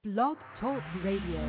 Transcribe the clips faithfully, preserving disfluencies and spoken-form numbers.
Blog Talk Radio.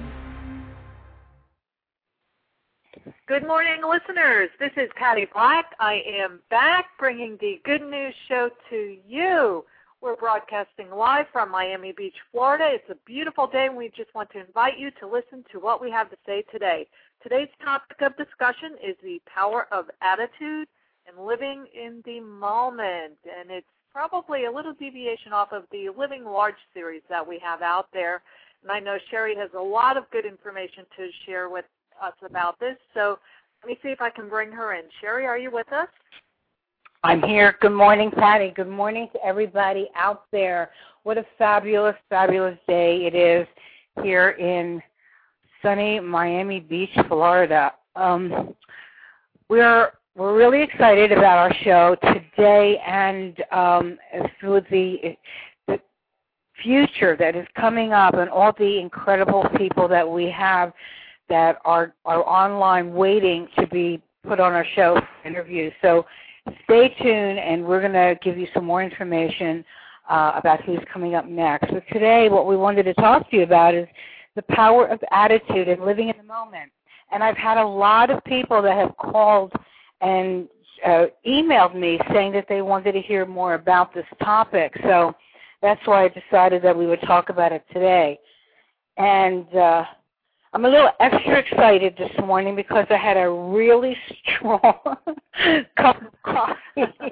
Good morning, listeners. This is Patty Black. I am back bringing the Good News Show to you. We're broadcasting live from Miami Beach, Florida. It's a beautiful day, and we just want to invite you to listen to what we have to say today. Today's topic of discussion is the power of attitude and living in the moment, and it's probably a little deviation off of the Living Large series that we have out there. And I know Sherry has a lot of good information to share with us about this. So let me see if I can bring her in. Sherry, are you with us? I'm here. Good morning, Patty. Good morning to everybody out there. What a fabulous, fabulous day it is here in sunny Miami Beach, Florida. Um, we're we're really excited about our show today, and um, through the the future that is coming up, and all the incredible people that we have that are are online waiting to be put on our show for interviews. So stay tuned, and we're going to give you some more information uh, about who's coming up next. So today what we wanted to talk to you about is the power of attitude and living in the moment. And I've had a lot of people that have called and uh, emailed me saying that they wanted to hear more about this topic. So that's why I decided that we would talk about it today. And uh, I'm a little extra excited this morning because I had a really strong cup of coffee.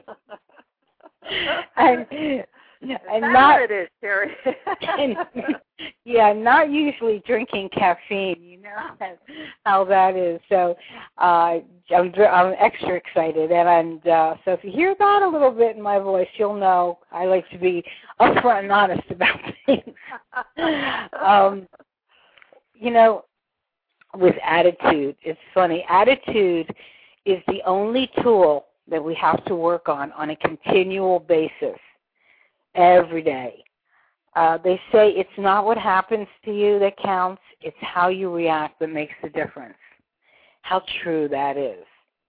and and not it is, Sherry. and, yeah, not usually drinking caffeine. You know how that is. So uh, I'm I'm extra excited, and, and uh, so if you hear that a little bit in my voice, you'll know I like to be upfront and honest about things. um, you know, with attitude, it's funny. Attitude is the only tool that we have to work on on a continual basis every day. Uh, they say it's not what happens to you that counts, it's how you react that makes the difference. How true that is.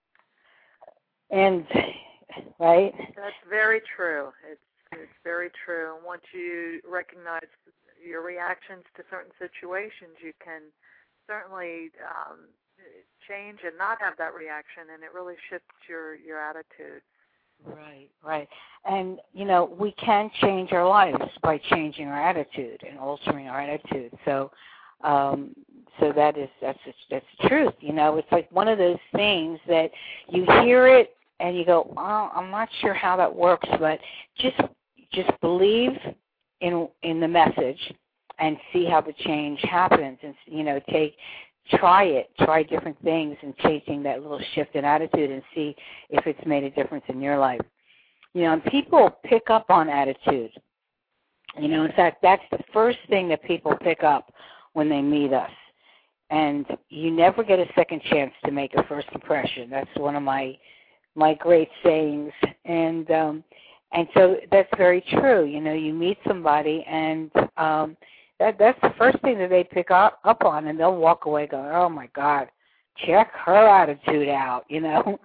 And, right? That's very true. It's, it's very true. And once you recognize your reactions to certain situations, you can certainly um, change and not have that reaction, and it really shifts your, your attitude. Right, right. And, you know, we can change our lives by changing our attitude and altering our attitude. So um, so that is, that's, that's the truth. You know, it's like one of those things that you hear it and you go, well, I'm not sure how that works, but just just believe in in the message and see how the change happens, and, you know, take, try it, try different things and changing that little shift in attitude and see if it's made a difference in your life. You know, and people pick up on attitude. You know, in fact, that's the first thing that people pick up when they meet us. And you never get a second chance to make a first impression. That's one of my my great sayings. And um, and so that's very true. You know, you meet somebody and um, That that's the first thing that they pick up, up on, and they'll walk away going, oh, my God, check her attitude out, you know.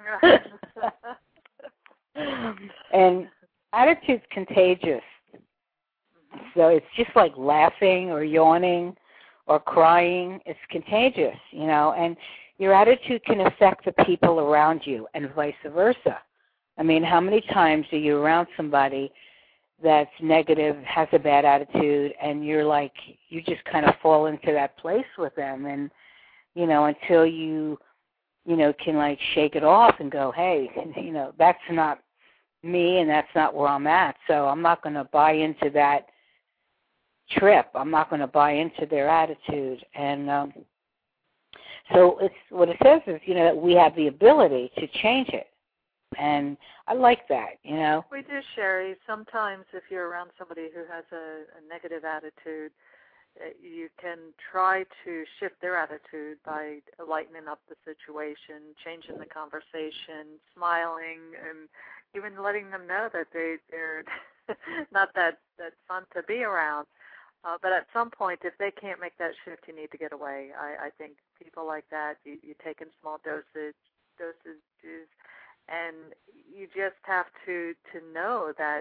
And attitude's contagious. So it's just like laughing or yawning or crying. It's contagious, you know, and your attitude can affect the people around you and vice versa. I mean, how many times are you around somebody that's negative, has a bad attitude, and you're like, you just kind of fall into that place with them, and, you know, until you, you know, can like shake it off and go, hey, you know, that's not me and that's not where I'm at, so I'm not going to buy into that trip. I'm not going to buy into their attitude. And um, so it's what it says is, you know, that we have the ability to change it. And I like that, you know. We do, Sherry. Sometimes if you're around somebody who has a, a negative attitude, you can try to shift their attitude by lightening up the situation, changing the conversation, smiling, and even letting them know that they, they're not that, that fun to be around. Uh, but at some point, if they can't make that shift, you need to get away. I, I think people like that, you, you take in small dosage, dosages, and you just have to, to know that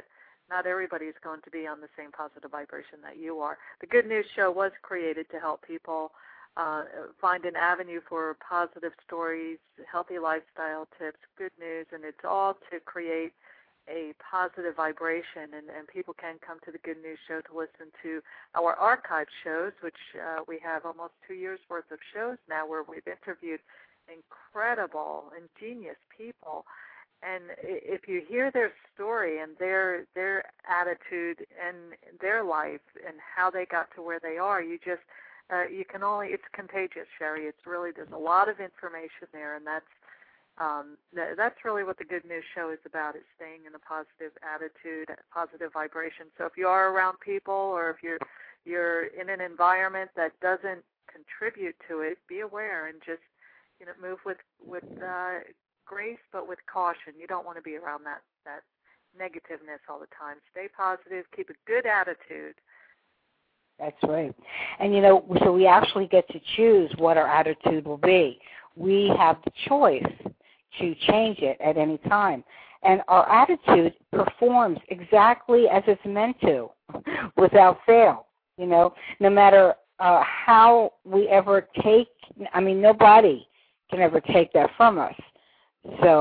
not everybody is going to be on the same positive vibration that you are. The Good News Show was created to help people uh, find an avenue for positive stories, healthy lifestyle tips, good news, and it's all to create a positive vibration, and, and people can come to the Good News Show to listen to our archive shows, which uh, we have almost two years' worth of shows now where we've interviewed incredible, ingenious people. And if you hear their story and their their attitude and their life and how they got to where they are, you just, uh, you can only, it's contagious, Sherry. It's really, there's a lot of information there, and that's, Um, that's really what the Good News Show is about, is staying in a positive attitude, positive vibration. So if you are around people, or if you're you're in an environment that doesn't contribute to it, be aware and just, you know, move with with uh, grace, but with caution. You don't want to be around that that negativeness all the time. Stay positive, keep a good attitude. That's right. And, you know, so we actually get to choose what our attitude will be. We have the choice to change it at any time. And our attitude performs exactly as it's meant to, without fail. You know, no matter uh, how we ever take, I mean, nobody can ever take that from us. So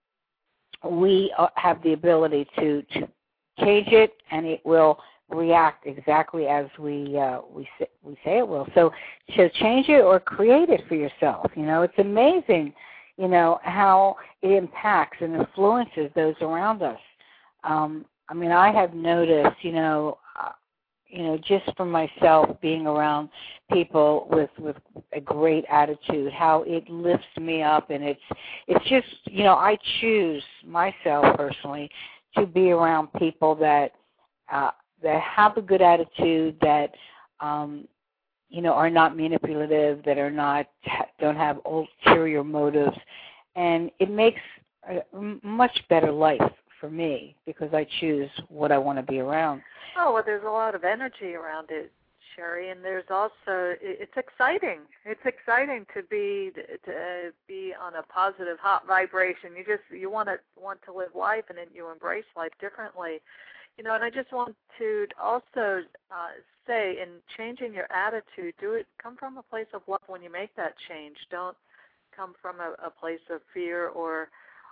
we have the ability to, to change it, and it will react exactly as we uh, we say, we say it will. So, so change it or create it for yourself. You know, it's amazing, you know, how it impacts and influences those around us. Um, I mean, I have noticed, you know, uh, you know, just for myself being around people with with a great attitude, how it lifts me up, and it's it's just, you know, I choose myself personally to be around people that. Uh, that have a good attitude, that, um, you know, are not manipulative, that are not, don't have ulterior motives. And it makes a much better life for me because I choose what I want to be around. Oh, well, there's a lot of energy around it, Sherry, and there's also, it's exciting. It's exciting to be to be on a positive, hot vibration. You just, you want to want to live life, and then you embrace life differently. You know, and I just want to also uh, say, in changing your attitude, do it, come from a place of love when you make that change. Don't come from a, a place of fear or,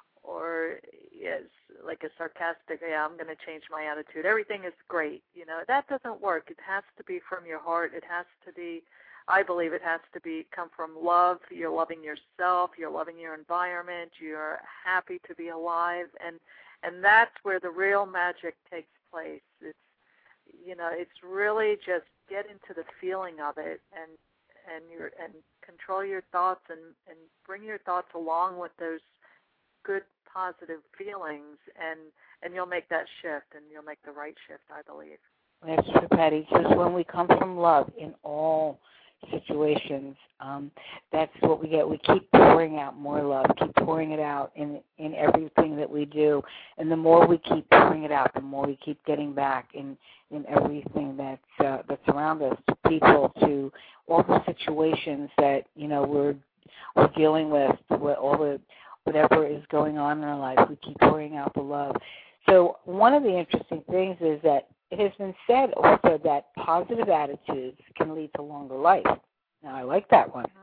or yes, like a sarcastic, yeah, I'm going to change my attitude. Everything is great. You know, that doesn't work. It has to be from your heart. It has to be, I believe it has to be, come from love. You're loving yourself. You're loving your environment. You're happy to be alive. And And that's where the real magic takes place. It's, you know, it's really just get into the feeling of it and and your and control your thoughts and, and bring your thoughts along with those good positive feelings, and, and you'll make that shift, and you'll make the right shift, I believe. That's true, Patty. Just when we come from love in all situations, um, that's what we get. We keep pouring out more love, keep pouring it out in in everything that we do, and the more we keep pouring it out, the more we keep getting back in, in everything that's uh, that's around us, to people, to all the situations that, you know, we're we're dealing with, all the whatever is going on in our life. We keep pouring out the love. So one of the interesting things is that it has been said also that positive attitudes can lead to longer life. Now, I like that one.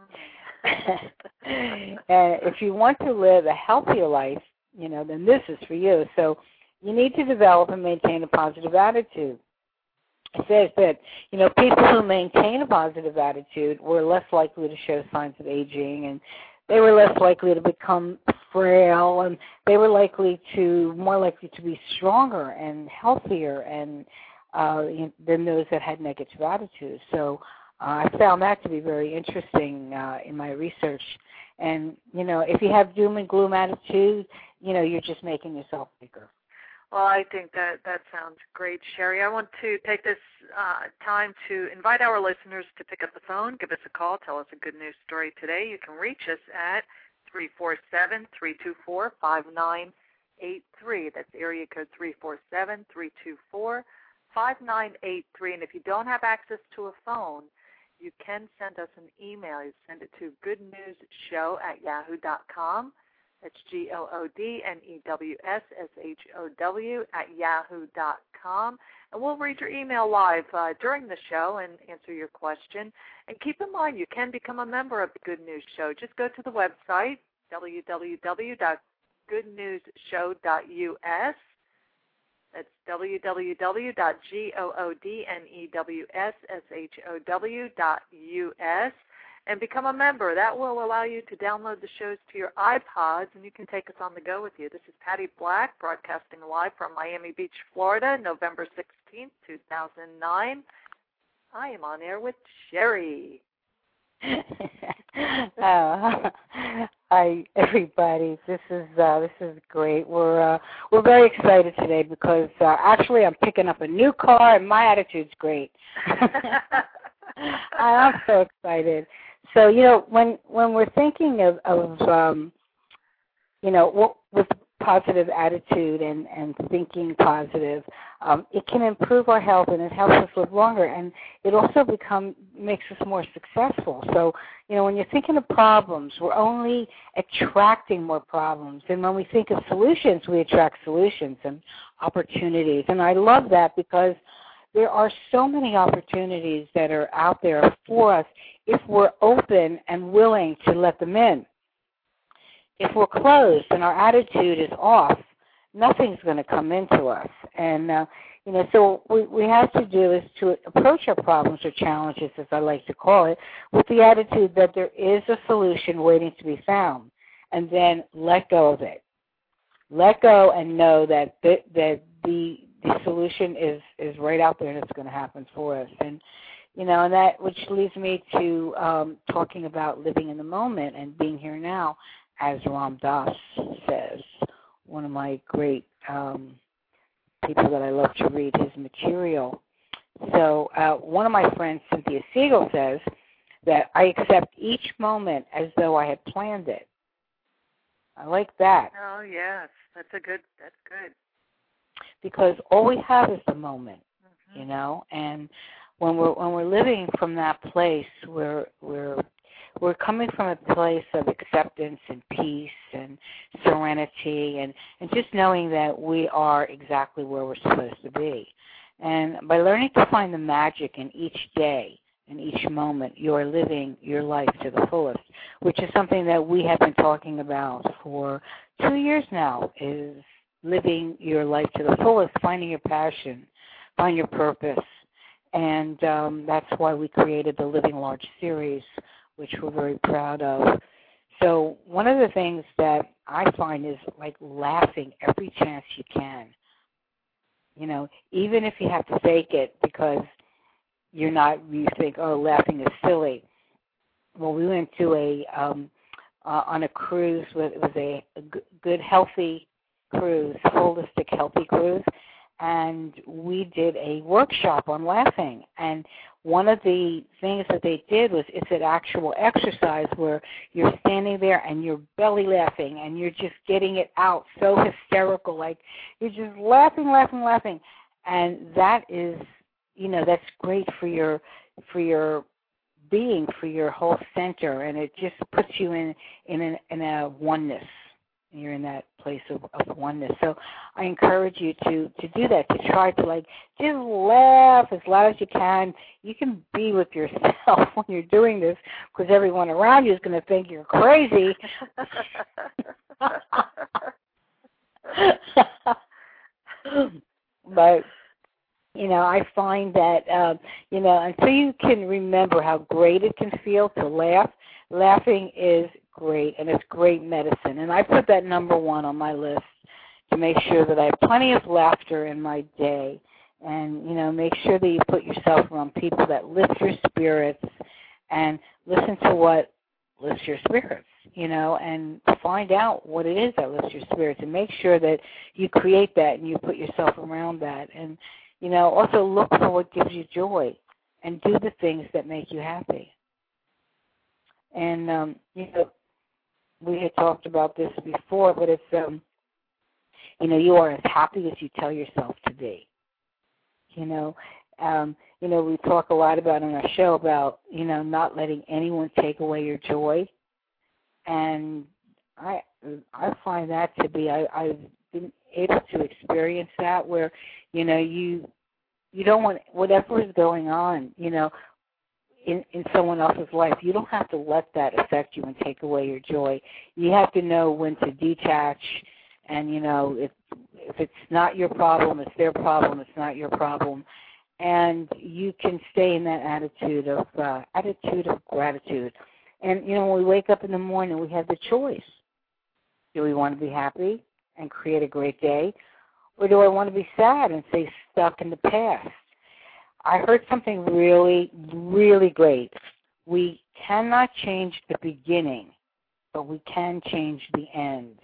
And if you want to live a healthier life, you know, then this is for you. So you need to develop and maintain a positive attitude. It says that, you know, people who maintain a positive attitude were less likely to show signs of aging, and they were less likely to become frail, and they were likely to, more likely to be stronger and healthier and uh, than those that had negative attitudes. So uh, I found that to be very interesting uh, in my research. And, you know, if you have doom and gloom attitude, you know, you're just making yourself bigger. Well, I think that that sounds great, Sherry. I want to take this uh, time to invite our listeners to pick up the phone, give us a call, tell us a good news story today. You can reach us at three four seven, three two four, five nine eight three. That's area code three four seven, three two four, five nine eight three. And if you don't have access to a phone, you can send us an email. You send it to goodnewsshow at yahoo dot com. That's G O O D N E W S S H O W at yahoo dot com. And we'll read your email live uh, during the show and answer your question. And keep in mind, you can become a member of the Good News Show. Just go to the website, w w w dot good news show dot u s. That's w w w dot goodnewshow dot u s. And become a member. That will allow you to download the shows to your iPods, and you can take us on the go with you. This is Patty Black, broadcasting live from Miami Beach, Florida, November sixteenth, two thousand nine. I am on air with Sherry. uh, hi, everybody. This is uh, this is great. We're uh, we're very excited today because uh, actually I'm picking up a new car, and my attitude's great. I'm so excited. So, you know, when when we're thinking of, of um, you know, what, with positive attitude and, and thinking positive, um, it can improve our health and it helps us live longer. And it also become makes us more successful. So, you know, when you're thinking of problems, we're only attracting more problems. And when we think of solutions, we attract solutions and opportunities. And I love that because there are so many opportunities that are out there for us if we're open and willing to let them in. If we're closed and our attitude is off, nothing's going to come into us. And, uh, you know, so what we have to do is to approach our problems or challenges, as I like to call it, with the attitude that there is a solution waiting to be found, and then let go of it. Let go and know that the, that the the solution is, is right out there and it's going to happen for us. And, you know, and that which leads me to um, talking about living in the moment and being here now, as Ram Dass says, one of my great um, people that I love to read his material. So uh, one of my friends, Cynthia Siegel, says that I accept each moment as though I had planned it. I like that. Oh, yes. That's a good, that's good. Because all we have is the moment, mm-hmm. you know, and when we're when we're living from that place, we're we're we're coming from a place of acceptance and peace and serenity, and, and just knowing that we are exactly where we're supposed to be. And by learning to find the magic in each day, in each moment, you are living your life to the fullest, which is something that we have been talking about for two years now, is living your life to the fullest, finding your passion, find your purpose. And um, that's why we created the Living Large series, which we're very proud of. So one of the things that I find is like laughing every chance you can. You know, even if you have to fake it because you're not, you think, oh, laughing is silly. Well, we went to a, um, uh, on a cruise, with, it was a, a good, healthy cruise, holistic, healthy cruise, and we did a workshop on laughing. And one of the things that they did was it's an actual exercise where you're standing there and you're belly laughing and you're just getting it out so hysterical, like you're just laughing, laughing, laughing. And that is, you know, that's great for your for your being, for your whole center, and it just puts you in in, an, in a oneness. You're in that place of, of oneness. So I encourage you to, to do that, to try to, like, just laugh as loud as you can. You can be with yourself when you're doing this because everyone around you is going to think you're crazy. But, you know, I find that, uh, you know, until you can remember how great it can feel to laugh, laughing is great, and it's great medicine. And I put that number one on my list to make sure that I have plenty of laughter in my day. And, you know, make sure that you put yourself around people that lift your spirits and listen to what lifts your spirits, you know, and find out what it is that lifts your spirits and make sure that you create that and you put yourself around that. And, you know, also look for what gives you joy and do the things that make you happy. And, um, you know, we had talked about this before, but it's, um, you know, you are as happy as you tell yourself to be. You know, um, you know, we talk a lot about on our show about, you know, not letting anyone take away your joy. And I I find that to be, I, I've been able to experience that where, you know, you you don't want, whatever is going on, you know, in, in someone else's life, you don't have to let that affect you and take away your joy. You have to know when to detach, and, you know, if, if it's not your problem, it's their problem, it's not your problem. And you can stay in that attitude of uh, attitude of gratitude. And, you know, when we wake up in the morning, we have the choice. Do we want to be happy and create a great day? Or do I want to be sad and stay stuck in the past? I heard something really, really great. We cannot change the beginning, but we can change the end.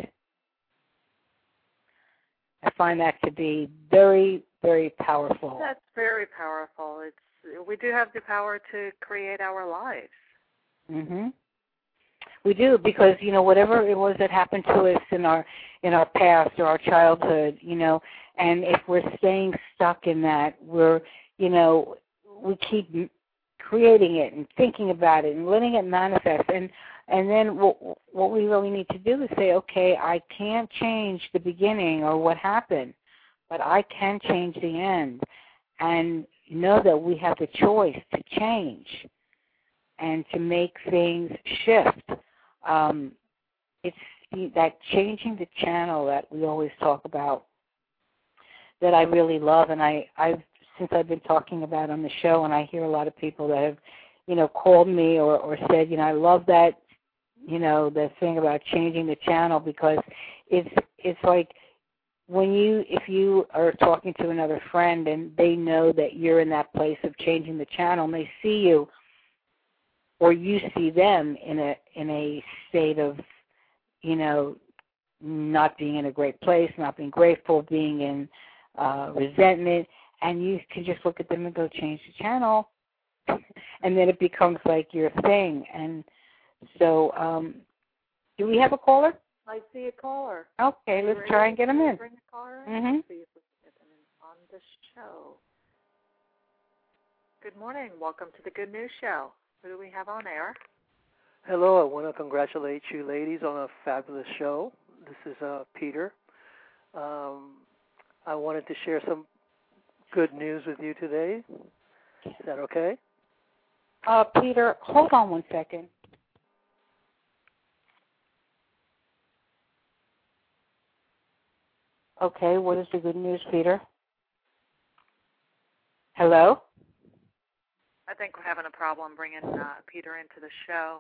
I find that to be very, very powerful. That's very powerful. It's we do have the power to create our lives. Mhm. We do, because, you know, whatever it was that happened to us in our in our past or our childhood, you know, and if we're staying stuck in that, we're, you know, we keep creating it and thinking about it and letting it manifest. And and then what, what we really need to do is say, okay, I can't change the beginning or what happened, but I can change the end. And know that we have the choice to change and to make things shift. Um, it's that changing the channel that we always talk about that I really love, and I, I've since I've been talking about on the show, and I hear a lot of people that have, you know, called me or, or said, you know, I love that, you know, the thing about changing the channel, because it's it's like when you, if you are talking to another friend and they know that you're in that place of changing the channel, and they see you, or you see them in a in a state of, you know, not being in a great place, not being grateful, being in uh, resentment, and you can just look at them and go, change the channel, and then it becomes like your thing. And so, um, do we have a caller? I see a caller. Okay, let's ready try and get him in. Bring a caller in? Mm-hmm. Let's see if we can get them in on the show. Good morning. Welcome to the Good News Show. Who do we have on air? Hello. I want to congratulate you ladies on a fabulous show. This is uh, Peter. Um, I wanted to share some good news with you today. Is that okay? Uh, Peter, hold on one second. Okay, what is the good news, Peter? Hello? I think we're having a problem bringing uh, Peter into the show.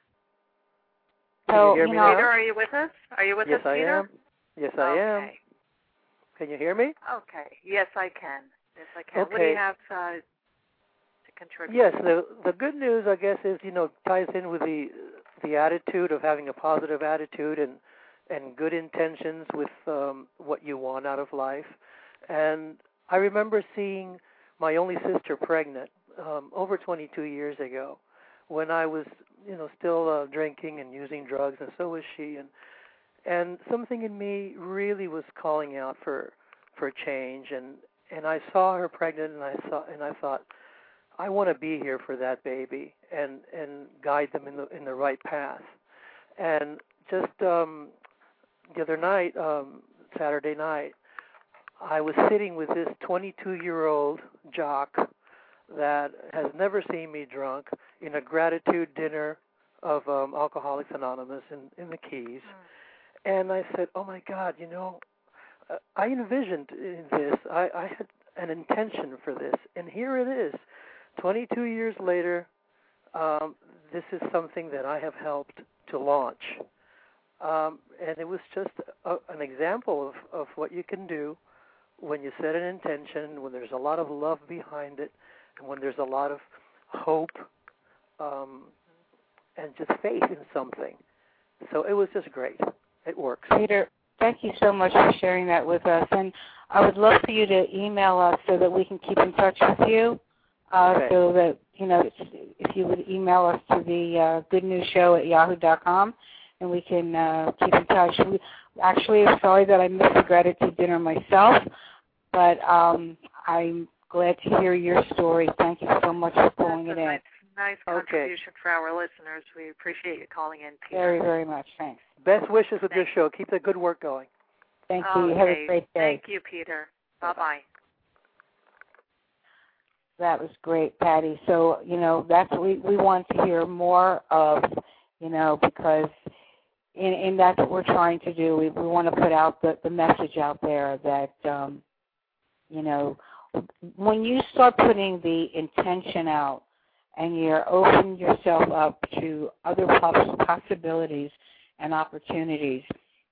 Can So, you hear you me know, now? Peter, are you with us? Are you with yes, us, Peter? I am. Yes, I okay. am. Can you hear me? Okay. Yes, I can. Yes, I can. Okay. What do you have uh, to contribute? Yes, the the good news, I guess, is, you know, ties in with the the attitude of having a positive attitude and and good intentions with um, what you want out of life. And I remember seeing my only sister pregnant um, over twenty-two years ago, when I was, you know, still uh, drinking and using drugs, and so was she. And and something in me really was calling out for for change. And and I saw her pregnant, and I saw and I thought, I want to be here for that baby and and guide them in the in the right path. And just um, the other night, um, Saturday night, I was sitting with this twenty-two-year-old jock that has never seen me drunk in a gratitude dinner of um, Alcoholics Anonymous in, in the Keys. Mm. And I said, oh, my God, you know, uh, I envisioned in this, I, I had an intention for this, and here it is. twenty-two years later, um, this is something that I have helped to launch. Um, and it was just a, an example of, of what you can do when you set an intention, when there's a lot of love behind it, and when there's a lot of hope um, and just faith in something. So it was just great. It works. Peter, thank you so much for sharing that with us. And I would love for you to email us so that we can keep in touch with you. Uh, okay. So that, you know, if you would email us to the uh, good news show at yahoo dot com, and we can uh, keep in touch. We, actually, I'm sorry that I missed the gratitude dinner myself, but um, I'm glad to hear your story. Thank you so much for pulling That's it in. nice, nice contribution okay. for our listeners. We appreciate you calling in, Peter. Very, very much. Thanks. Best wishes with Thanks. this show. Keep the good work going. Thank you. Okay. You have a great day. Thank you, Peter. Bye-bye. That was great, Patty. So, you know, that's what we, we want to hear more of, you know, because in, in that's what we're trying to do. We, we want to put out the, the message out there that, um, you know, when you start putting the intention out and you're opening yourself up to other possibilities and opportunities,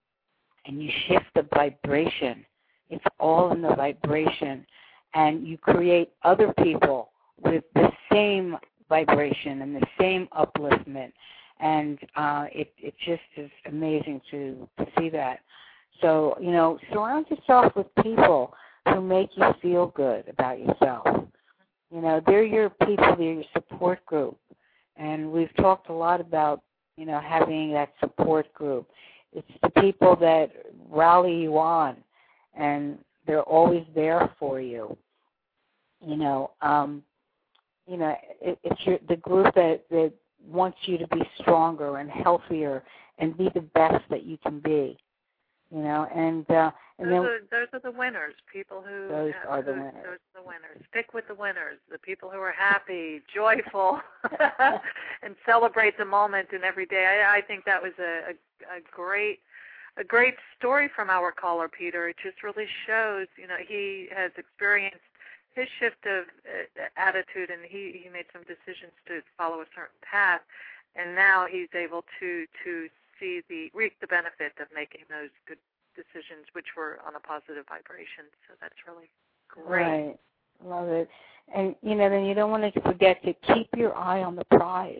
and you shift the vibration, it's all in the vibration, and you create other people with the same vibration and the same upliftment, and uh, it, it just is amazing to, to see that. So, you know, surround yourself with people who make you feel good about yourself. You know, they're your people, they're your support group. And we've talked a lot about, you know, having that support group. It's the people that rally you on, and they're always there for you. You know, um, you know, it, it's your, the group that, that wants you to be stronger and healthier and be the best that you can be. You know, and uh, and those, then are, those are the winners. People who those have, are the who, winners. Those are the winners. Stick with the winners. The people who are happy, joyful, and celebrate the moment in every day. I, I think that was a, a, a great a great story from our caller, Peter. It just really shows. You know, he has experienced his shift of uh, attitude, and he he made some decisions to follow a certain path, and now he's able to to. see the reap the benefit of making those good decisions, which were on a positive vibration. So that's really great. Right, love it. And you know, then you don't want to forget to keep your eye on the prize.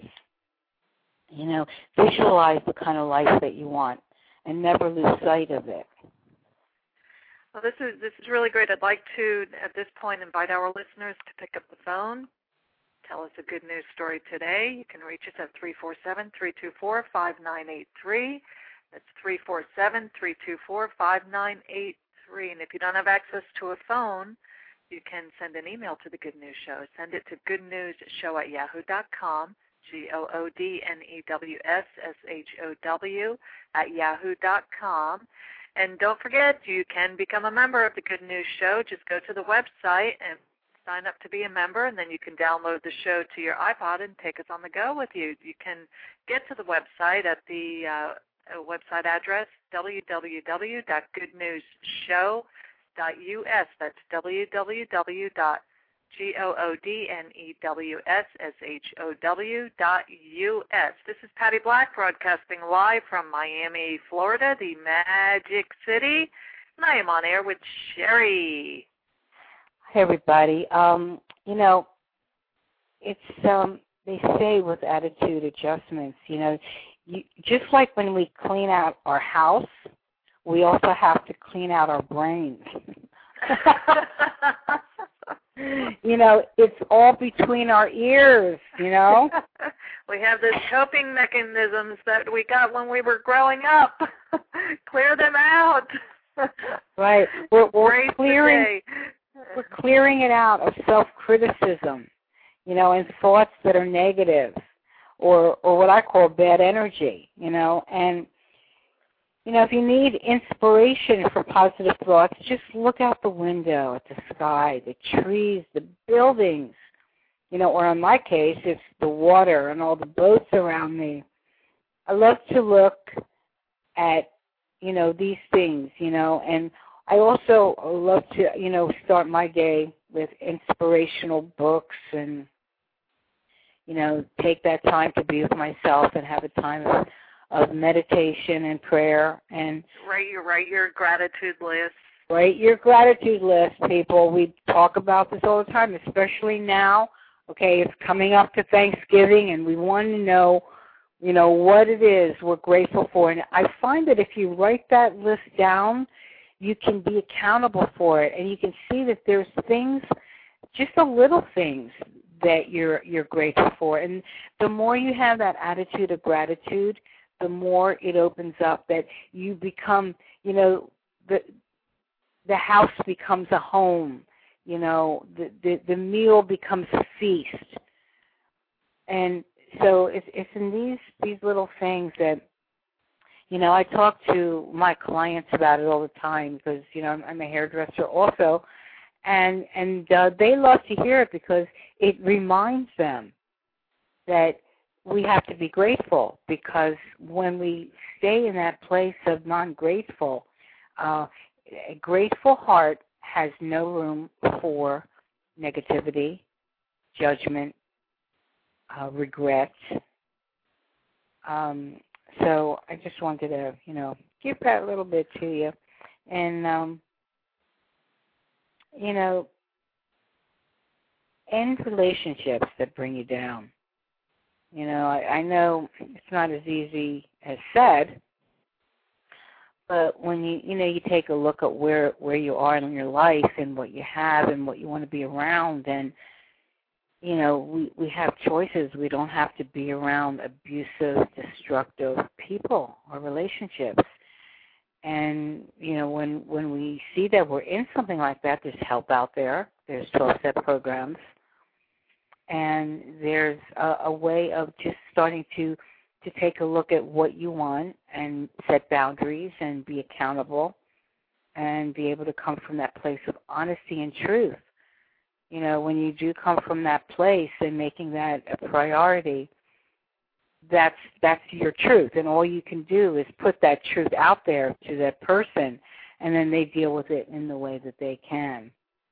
You know, visualize the kind of life that you want, and never lose sight of it. Well, this is this is really great. I'd like to, at this point, invite our listeners to pick up the phone. Tell us a good news story today. You can reach us at three four seven, three two four, five nine eight three. That's three four seven, three two four, five nine eight three. And if you don't have access to a phone, you can send an email to the Good News Show. Send it to goodnewsshow at yahoo dot com, G O O D N E W S S H O W at yahoo dot com. And don't forget, you can become a member of the Good News Show. Just go to the website and sign up to be a member, and then you can download the show to your iPod and take us on the go with you. You can get to the website at the uh, website address, w w w dot good news show dot u s. That's w w w dot goodnewshow dot u s. This is Patty Black broadcasting live from Miami, Florida, the Magic City, and I am on air with Sherry. Hey, everybody. Um, you know, it's um, they say with attitude adjustments, you know, you, just like when we clean out our house, we also have to clean out our brains. You know, it's all between our ears, you know. We have these coping mechanisms that we got when we were growing up. Clear them out. Right. We're, we're clearing. We're clearing it out of self-criticism, you know, and thoughts that are negative, or or what I call bad energy, you know. And, you know, if you need inspiration for positive thoughts, just look out the window at the sky, the trees, the buildings, you know, or in my case, it's the water and all the boats around me. I love to look at, you know, these things, you know, and I also love to, you know, start my day with inspirational books and, you know, take that time to be with myself and have a time of, of meditation and prayer. And write your, write your gratitude list. Write your gratitude list, people. We talk about this all the time, especially now. Okay, it's coming up to Thanksgiving, and we want to know, you know, what it is we're grateful for. And I find that if you write that list down, you can be accountable for it, and you can see that there's things, just the little things that you're you're grateful for. And the more you have that attitude of gratitude, the more it opens up that you become, you know, the the house becomes a home, you know, the the, the meal becomes a feast. And so it's it's in these these little things that, you know, I talk to my clients about it all the time because, you know, I'm, I'm a hairdresser also, and and uh, they love to hear it because it reminds them that we have to be grateful, because when we stay in that place of non-grateful, uh, a grateful heart has no room for negativity, judgment, uh, regret. Um, so I just wanted to, you know, give that a little bit to you. And, um, you know, end relationships that bring you down. You know, I, I know it's not as easy as said, but when you, you know, you take a look at where, where you are in your life and what you have and what you want to be around, and, you know, we, we have choices. We don't have to be around abusive, destructive people or relationships. And, you know, when, when we see that we're in something like that, there's help out there. There's twelve-step programs. And there's a, a way of just starting to, to take a look at what you want and set boundaries and be accountable and be able to come from that place of honesty and truth. You know, when you do come from that place and making that a priority, that's that's your truth. And all you can do is put that truth out there to that person, and then they deal with it in the way that they can.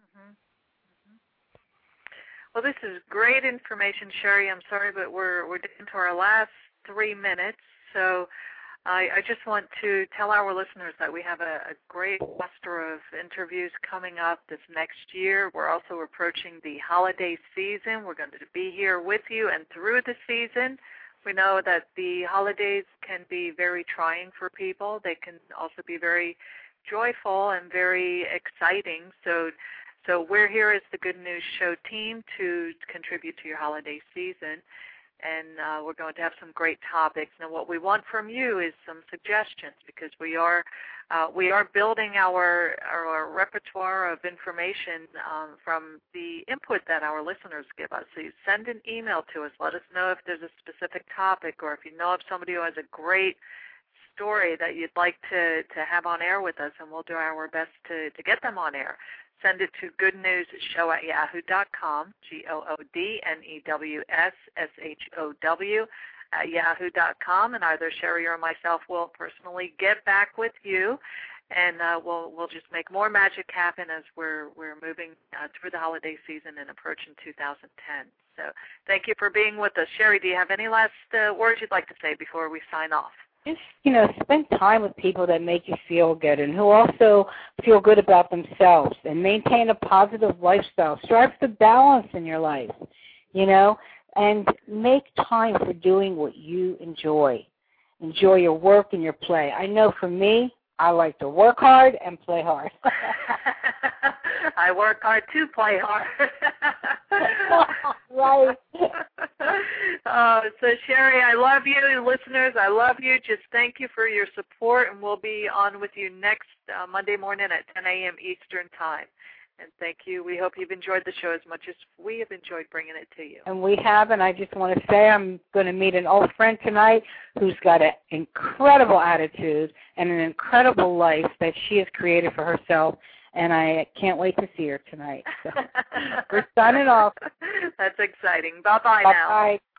Well, this is great information, Sherry. I'm sorry, but we're we're down to our last three minutes. So I, I just want to tell our listeners that we have a, a great cluster of interviews coming up this next year. We're also approaching the holiday season. We're going to be here with you and through the season. We know that the holidays can be very trying for people. They can also be very joyful and very exciting. So So we're here as the Good News Show team to contribute to your holiday season, and uh, we're going to have some great topics. Now, what we want from you is some suggestions, because we are uh, we are building our our repertoire of information um, from the input that our listeners give us. So you send an email to us. Let us know if there's a specific topic, or if you know of somebody who has a great story that you'd like to, to have on air with us, and we'll do our best to, to get them on air. Send it to goodnewsshow at yahoo dot com, G O O D N E W S S H O W at yahoo dot com, and either Sherry or myself will personally get back with you, and uh, we'll we'll just make more magic happen as we're we're moving uh, through the holiday season and approaching two thousand ten. So thank you for being with us. Sherry, do you have any last uh, words you'd like to say before we sign off? Just, you know, spend time with people that make you feel good and who also feel good about themselves, and maintain a positive lifestyle. Strive for balance in your life, you know, and make time for doing what you enjoy. Enjoy your work and your play. I know for me, I like to work hard and play hard. I work hard to play hard. Right. Uh, so, Sherry, I love you. Listeners, I love you. Just thank you for your support, and we'll be on with you next uh, Monday morning at ten a.m. Eastern Time. And thank you. We hope you've enjoyed the show as much as we have enjoyed bringing it to you. And we have, and I just want to say I'm going to meet an old friend tonight who's got an incredible attitude and an incredible life that she has created for herself, and I can't wait to see her tonight. So we're signing off. That's exciting. Bye-bye now. Bye-bye.